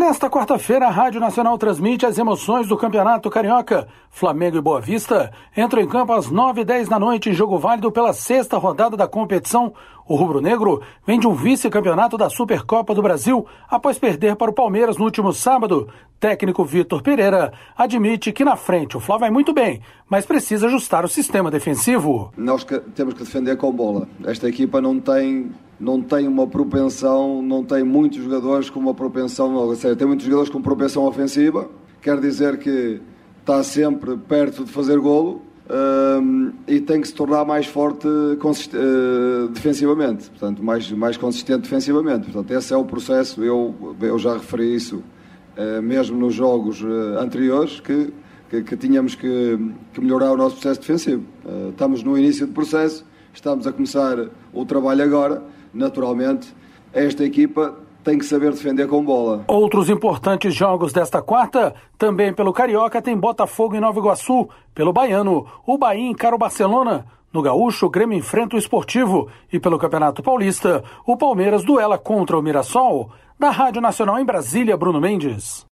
Nesta quarta-feira, a Rádio Nacional transmite as emoções do Campeonato Carioca. Flamengo e Boa Vista entram em campo às 9h10 da noite em jogo válido pela sexta rodada da competição. O rubro-negro vem de um vice-campeonato da Supercopa do Brasil após perder para o Palmeiras no último sábado. Técnico Vitor Pereira admite que na frente o Fla vai muito bem, mas precisa ajustar o sistema defensivo. Nós temos que defender com bola. Esta equipa não tem uma propensão, não tem muitos jogadores com uma propensão, ou seja, tem muitos jogadores com propensão ofensiva, quer dizer que está sempre perto de fazer golo e tem que se tornar mais forte defensivamente, portanto, mais consistente defensivamente. Portanto, esse é o processo, eu já referi isso mesmo nos jogos anteriores, que tínhamos que melhorar o nosso processo defensivo. Estamos no início do processo, estamos a começar o trabalho agora. Naturalmente, esta equipa tem que saber defender com bola. Outros importantes jogos desta quarta, também pelo Carioca, tem Botafogo em Nova Iguaçu. Pelo Baiano, o Bahia encara o Barcelona. No Gaúcho, o Grêmio enfrenta o Esportivo. E pelo Campeonato Paulista, o Palmeiras duela contra o Mirassol. Da Rádio Nacional em Brasília, Bruno Mendes.